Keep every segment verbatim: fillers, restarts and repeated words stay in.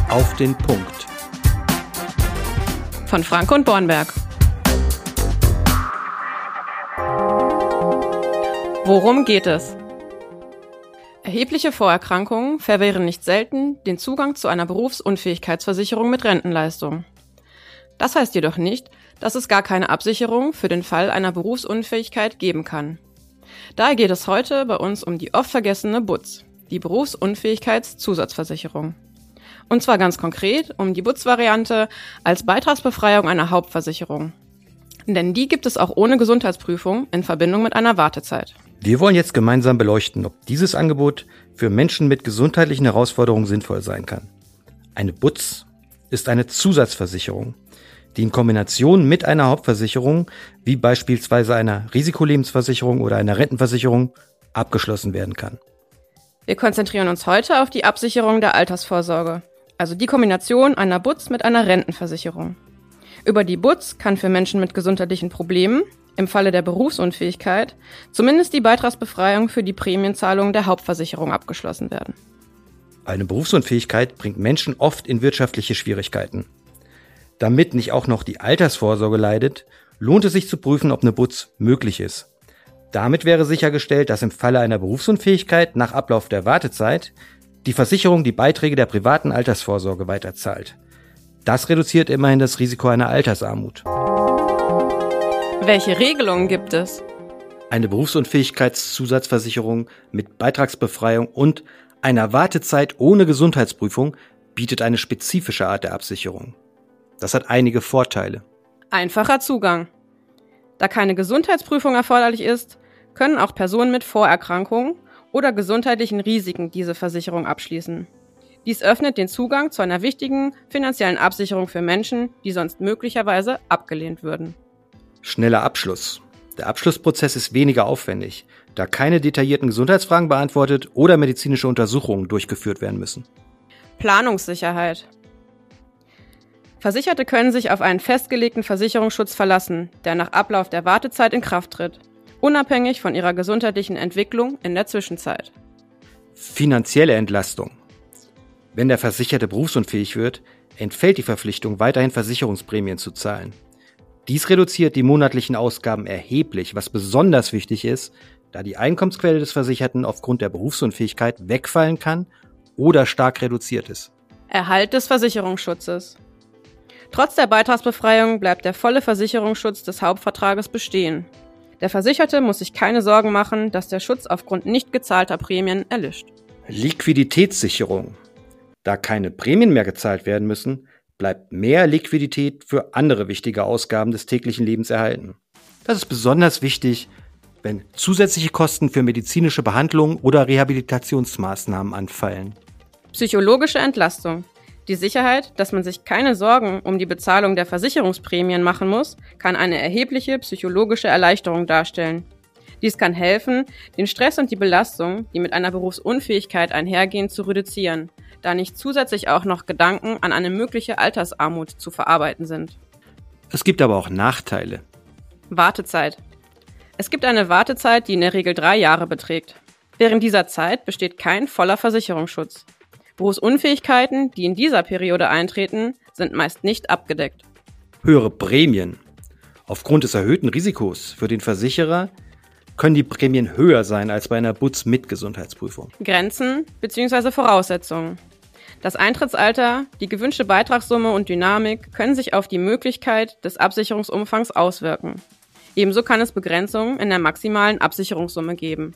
Auf den Punkt. Von Franke und Bornberg. Worum geht es? Erhebliche Vorerkrankungen verwehren nicht selten den Zugang zu einer Berufsunfähigkeitsversicherung mit Rentenleistung. Das heißt jedoch nicht, dass es gar keine Absicherung für den Fall einer Berufsunfähigkeit geben kann. Daher geht es heute bei uns um die oft vergessene B U Z, die Berufsunfähigkeitszusatzversicherung. Und zwar ganz konkret um die B U Z-Variante als Beitragsbefreiung einer Hauptversicherung. Denn die gibt es auch ohne Gesundheitsprüfung in Verbindung mit einer Wartezeit. Wir wollen jetzt gemeinsam beleuchten, ob dieses Angebot für Menschen mit gesundheitlichen Herausforderungen sinnvoll sein kann. Eine B U Z ist eine Zusatzversicherung, die in Kombination mit einer Hauptversicherung, wie beispielsweise einer Risikolebensversicherung oder einer Rentenversicherung, abgeschlossen werden kann. Wir konzentrieren uns heute auf die Absicherung der Altersvorsorge, also die Kombination einer B U Z mit einer Rentenversicherung. Über die B U Z kann für Menschen mit gesundheitlichen Problemen, im Falle der Berufsunfähigkeit, zumindest die Beitragsbefreiung für die Prämienzahlung der Hauptversicherung abgeschlossen werden. Eine Berufsunfähigkeit bringt Menschen oft in wirtschaftliche Schwierigkeiten. Damit nicht auch noch die Altersvorsorge leidet, lohnt es sich zu prüfen, ob eine B U Z möglich ist. Damit wäre sichergestellt, dass im Falle einer Berufsunfähigkeit nach Ablauf der Wartezeit die Versicherung die Beiträge der privaten Altersvorsorge weiterzahlt. Das reduziert immerhin das Risiko einer Altersarmut. Welche Regelungen gibt es? Eine Berufsunfähigkeitszusatzversicherung mit Beitragsbefreiung und einer Wartezeit ohne Gesundheitsprüfung bietet eine spezifische Art der Absicherung. Das hat einige Vorteile. Einfacher Zugang. Da keine Gesundheitsprüfung erforderlich ist, können auch Personen mit Vorerkrankungen oder gesundheitlichen Risiken diese Versicherung abschließen. Dies öffnet den Zugang zu einer wichtigen finanziellen Absicherung für Menschen, die sonst möglicherweise abgelehnt würden. Schneller Abschluss. Der Abschlussprozess ist weniger aufwendig, da keine detaillierten Gesundheitsfragen beantwortet oder medizinische Untersuchungen durchgeführt werden müssen. Planungssicherheit. Versicherte können sich auf einen festgelegten Versicherungsschutz verlassen, der nach Ablauf der Wartezeit in Kraft tritt, unabhängig von ihrer gesundheitlichen Entwicklung in der Zwischenzeit. Finanzielle Entlastung. Wenn der Versicherte berufsunfähig wird, entfällt die Verpflichtung, weiterhin Versicherungsprämien zu zahlen. Dies reduziert die monatlichen Ausgaben erheblich, was besonders wichtig ist, da die Einkommensquelle des Versicherten aufgrund der Berufsunfähigkeit wegfallen kann oder stark reduziert ist. Erhalt des Versicherungsschutzes. Trotz der Beitragsbefreiung bleibt der volle Versicherungsschutz des Hauptvertrages bestehen. Der Versicherte muss sich keine Sorgen machen, dass der Schutz aufgrund nicht gezahlter Prämien erlischt. Liquiditätssicherung. Da keine Prämien mehr gezahlt werden müssen, bleibt mehr Liquidität für andere wichtige Ausgaben des täglichen Lebens erhalten. Das ist besonders wichtig, wenn zusätzliche Kosten für medizinische Behandlungen oder Rehabilitationsmaßnahmen anfallen. Psychologische Entlastung. Die Sicherheit, dass man sich keine Sorgen um die Bezahlung der Versicherungsprämien machen muss, kann eine erhebliche psychologische Erleichterung darstellen. Dies kann helfen, den Stress und die Belastung, die mit einer Berufsunfähigkeit einhergehen, zu reduzieren, da nicht zusätzlich auch noch Gedanken an eine mögliche Altersarmut zu verarbeiten sind. Es gibt aber auch Nachteile. Wartezeit. Es gibt eine Wartezeit, die in der Regel drei Jahre beträgt. Während dieser Zeit besteht kein voller Versicherungsschutz. Berufsunfähigkeiten, die in dieser Periode eintreten, sind meist nicht abgedeckt. Höhere Prämien. Aufgrund des erhöhten Risikos für den Versicherer können die Prämien höher sein als bei einer B U Z mit Gesundheitsprüfung. Grenzen bzw. Voraussetzungen. Das Eintrittsalter, die gewünschte Beitragssumme und Dynamik können sich auf die Möglichkeit des Absicherungsumfangs auswirken. Ebenso kann es Begrenzungen in der maximalen Absicherungssumme geben.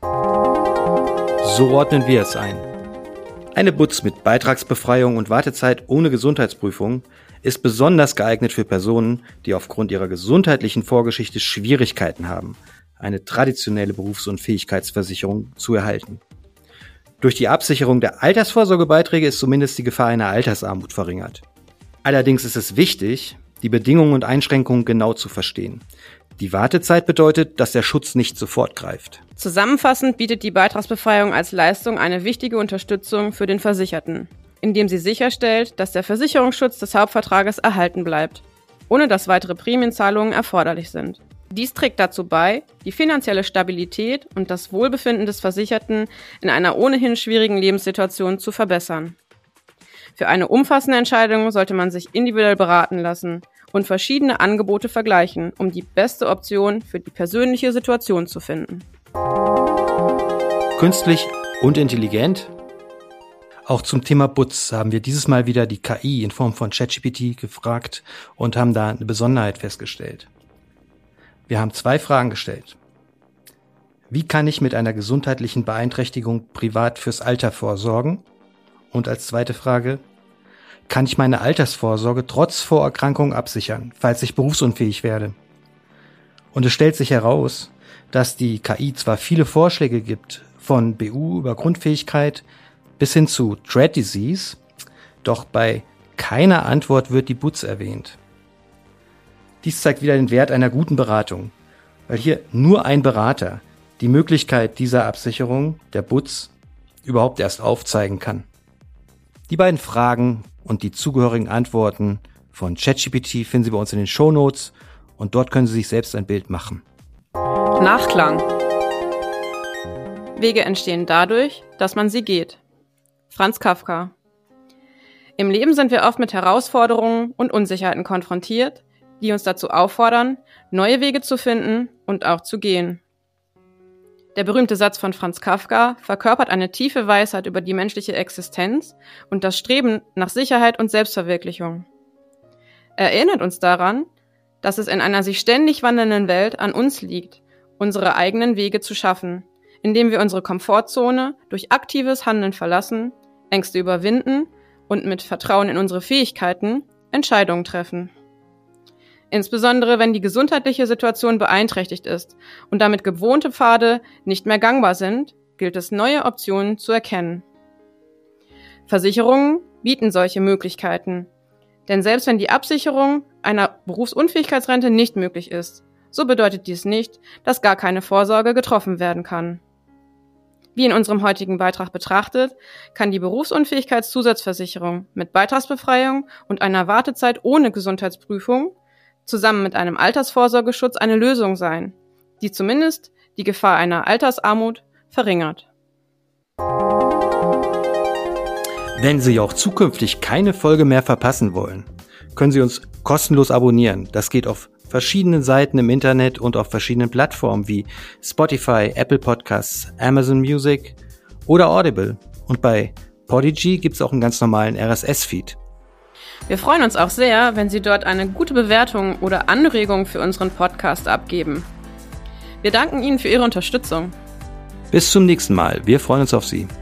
So ordnen wir es ein. Eine B U Z mit Beitragsbefreiung und Wartezeit ohne Gesundheitsprüfung ist besonders geeignet für Personen, die aufgrund ihrer gesundheitlichen Vorgeschichte Schwierigkeiten haben, eine traditionelle Berufsunfähigkeitsversicherung zu erhalten. Durch die Absicherung der Altersvorsorgebeiträge ist zumindest die Gefahr einer Altersarmut verringert. Allerdings ist es wichtig, die Bedingungen und Einschränkungen genau zu verstehen. Die Wartezeit bedeutet, dass der Schutz nicht sofort greift. Zusammenfassend bietet die Beitragsbefreiung als Leistung eine wichtige Unterstützung für den Versicherten, indem sie sicherstellt, dass der Versicherungsschutz des Hauptvertrages erhalten bleibt, ohne dass weitere Prämienzahlungen erforderlich sind. Dies trägt dazu bei, die finanzielle Stabilität und das Wohlbefinden des Versicherten in einer ohnehin schwierigen Lebenssituation zu verbessern. Für eine umfassende Entscheidung sollte man sich individuell beraten lassen und verschiedene Angebote vergleichen, um die beste Option für die persönliche Situation zu finden. Künstlich und intelligent? Auch zum Thema Butz haben wir dieses Mal wieder die K I in Form von ChatGPT gefragt und haben da eine Besonderheit festgestellt. Wir haben zwei Fragen gestellt. Wie kann ich mit einer gesundheitlichen Beeinträchtigung privat fürs Alter vorsorgen? Und als zweite Frage, kann ich meine Altersvorsorge trotz Vorerkrankungen absichern, falls ich berufsunfähig werde? Und es stellt sich heraus, dass die K I zwar viele Vorschläge gibt, von B U über Grundfähigkeit bis hin zu Dread Disease, doch bei keiner Antwort wird die Butz erwähnt. Dies zeigt wieder den Wert einer guten Beratung, weil hier nur ein Berater die Möglichkeit dieser Absicherung, der Butz, überhaupt erst aufzeigen kann. Die beiden Fragen und die zugehörigen Antworten von ChatGPT finden Sie bei uns in den Shownotes und dort können Sie sich selbst ein Bild machen. Nachklang. Wege entstehen dadurch, dass man sie geht. Franz Kafka. Im Leben sind wir oft mit Herausforderungen und Unsicherheiten konfrontiert, die uns dazu auffordern, neue Wege zu finden und auch zu gehen. Der berühmte Satz von Franz Kafka verkörpert eine tiefe Weisheit über die menschliche Existenz und das Streben nach Sicherheit und Selbstverwirklichung. Er erinnert uns daran, dass es in einer sich ständig wandelnden Welt an uns liegt, unsere eigenen Wege zu schaffen, indem wir unsere Komfortzone durch aktives Handeln verlassen, Ängste überwinden und mit Vertrauen in unsere Fähigkeiten Entscheidungen treffen. Insbesondere wenn die gesundheitliche Situation beeinträchtigt ist und damit gewohnte Pfade nicht mehr gangbar sind, gilt es, neue Optionen zu erkennen. Versicherungen bieten solche Möglichkeiten, denn selbst wenn die Absicherung einer Berufsunfähigkeitsrente nicht möglich ist, so bedeutet dies nicht, dass gar keine Vorsorge getroffen werden kann. Wie in unserem heutigen Beitrag betrachtet, kann die Berufsunfähigkeitszusatzversicherung mit Beitragsbefreiung und einer Wartezeit ohne Gesundheitsprüfung zusammen mit einem Altersvorsorgeschutz eine Lösung sein, die zumindest die Gefahr einer Altersarmut verringert. Wenn Sie auch zukünftig keine Folge mehr verpassen wollen, können Sie uns kostenlos abonnieren. Das geht auf verschiedenen Seiten im Internet und auf verschiedenen Plattformen wie Spotify, Apple Podcasts, Amazon Music oder Audible. Und bei Podigy gibt es auch einen ganz normalen R S S-Feed. Wir freuen uns auch sehr, wenn Sie dort eine gute Bewertung oder Anregung für unseren Podcast abgeben. Wir danken Ihnen für Ihre Unterstützung. Bis zum nächsten Mal. Wir freuen uns auf Sie.